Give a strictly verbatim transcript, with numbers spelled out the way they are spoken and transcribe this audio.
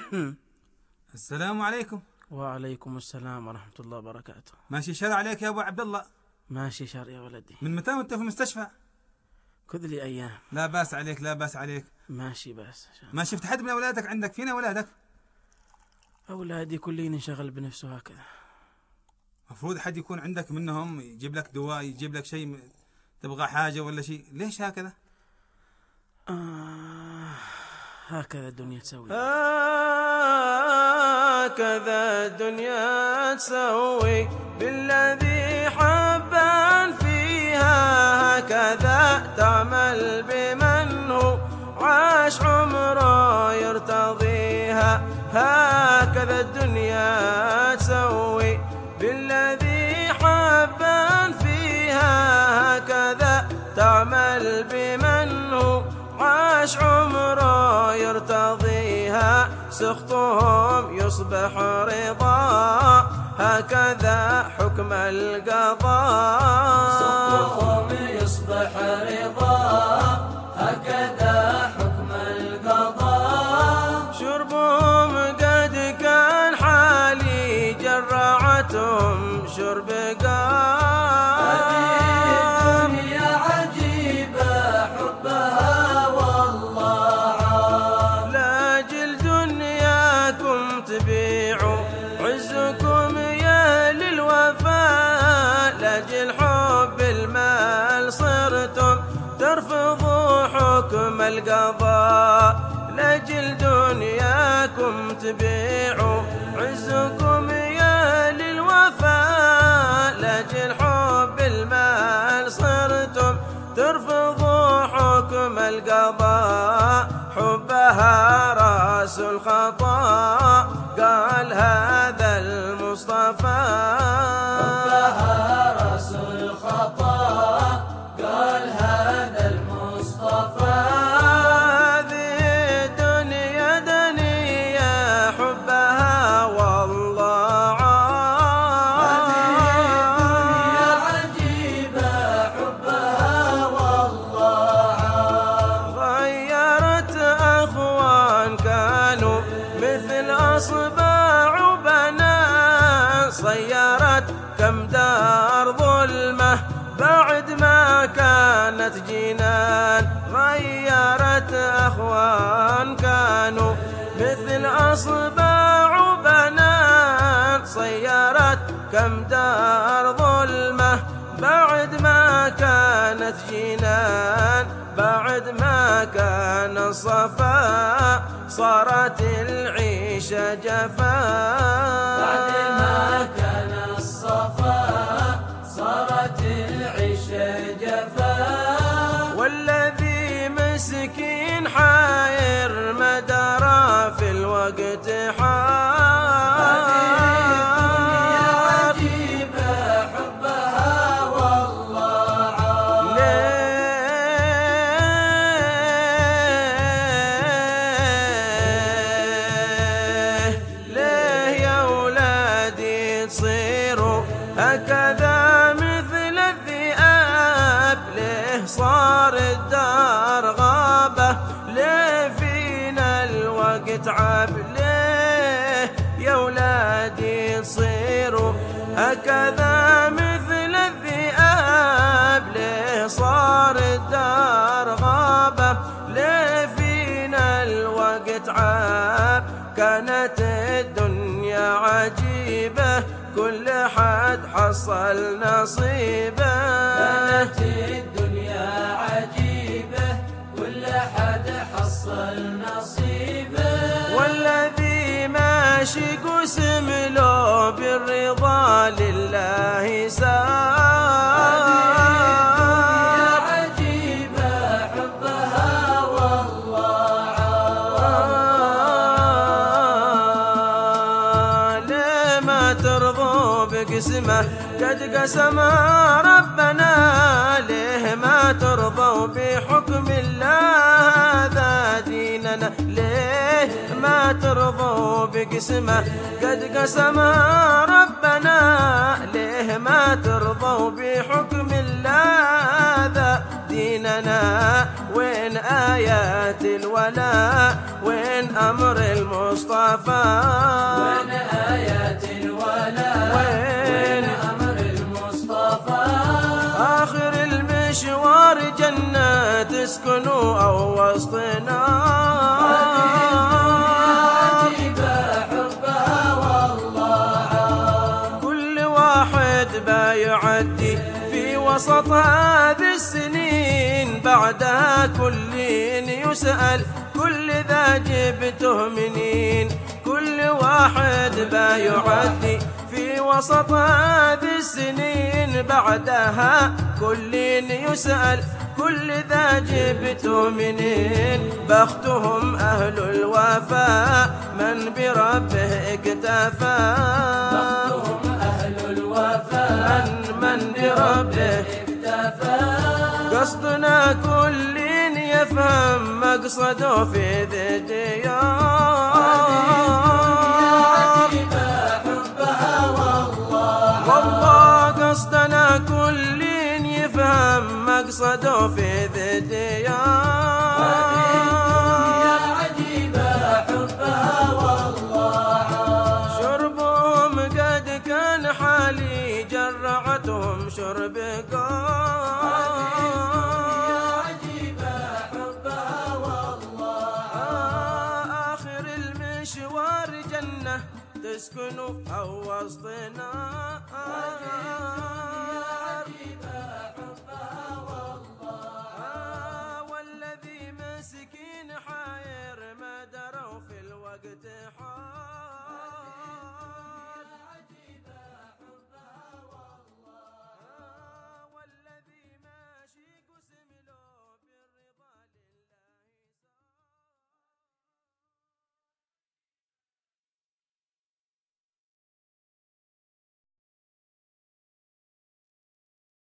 السلام عليكم. وعليكم السلام ورحمة الله وبركاته. ماشي شر عليك يا ابو عبد الله؟ ماشي شر يا ولدي. من متى وانت في المستشفى؟ خذ لي ايام. لا باس عليك لا باس عليك. ماشي بس شان. ما شفت حد من اولادك عندك؟ فين اولادك؟ اولادي كلين انشغل بنفسه هكذا. مفروض حد يكون عندك منهم يجيب لك دواء، يجيب لك شيء، تبغى حاجة ولا شيء. ليش هكذا؟ آه هكذا الدنيا تسوي. هكذا الدنيا تسوي بالذي حبا فيها، هكذا تعمل بمن هو عاش عمره يرتضيها. هكذا الدنيا تسوي بالذي حبا فيها، هكذا تعمل بمن هو عاش عمره يرتضيها. سخطهم يصبح رضا، هكذا حكم القضاء. سخطهم يصبح رضا، هكذا حكم القضاء. شربهم قد كان حالي، جرعتهم شرب قام. هذه الدنيا عجيبة حبها والله عام. لاجل دنياكم تبيعوا عزكم يا للوفاء، لاجل حب المال صرتم ترفضوا حكم القضاء. لاجل دنياكم تبيعوا عزكم يا للوفاء، لاجل حب المال صرتم ترفضوا حكم القضاء. حبها راس الخطا، قال هذا المصطفى. حبها راس الخطا، قال هذا المصطفى. هذه الدنيا دنيا حبها والله عام. هذه الدنيا عجيبة حبها والله عام. غيرت أخوان كانوا مثل أصباع بنات، صيرت كم دار ظلمة بعد ما كانت جنان. غيرت أخوان كانوا مثل أصباع بنات، صيرت كم دار ظلمة بعد ما كانت جنان. بعد ما كان الصفا صارت العيشة جفاء. بعد ما كان الصفا صارت العيشة جفاء. والذي مسكين حاير ما درى في الوقت حار. هذه الدنيا عجيبة حبها والله عام. ليه ليه يا ولادي تصيروا هكذا مثل الذئاب؟ ليه صار الدار غابة؟ ليه فينا الوقت عاب؟ ليه يا ولادي تصيروا هكذا مثل الذئاب؟ ليه صار الدار غابة؟ ليه فينا الوقت عاب؟ كانت الدنيا عجيبة كل حد حصل نصيبه. كانت الدنيا عجيبة كل حد حصل نصيبه. والذي ماشي قسم له بالرضا لله سار. هذه الدنيا عجيبة حبها والله عام. ليه ما ترضوا بقسمه قد قسم ربنا؟ ليه ما ترضوا بحكم الله هذا ديننا؟ ليه ما ترضوا بقسمه قد قسم ربنا؟ ليه ما ترضوا بحكم الله هذا ديننا؟ وين آيات الولاء وين أمر المصطفى وين آيات الولاء وين أمر المصطفى آخر المشوار جنة تسكنوا أو وسطنا يعدي في وسط هذه السنين بعدها كل يسأل كل ذا جبته منين كل واحد با يعدي في وسط هذه السنين بعدها كل يسأل كل ذا جبته منين بختهم أهل الوفاء من بربه اكتفى بختهم أهل الوفاء من, من بربه اكتفى قصدنا كل يفهم مقصده في ذي الديار والله قصدنا كل يفهم مقصده في ذي الديار يا عجيبة حبها والله شربهم قد كان حالي جرعتهم شرب قار يا عجيبة حبها والله آخر المشوار جنة تسكنوا أو وسطنا والذي مسكين حاير ما دروا في الوقت حار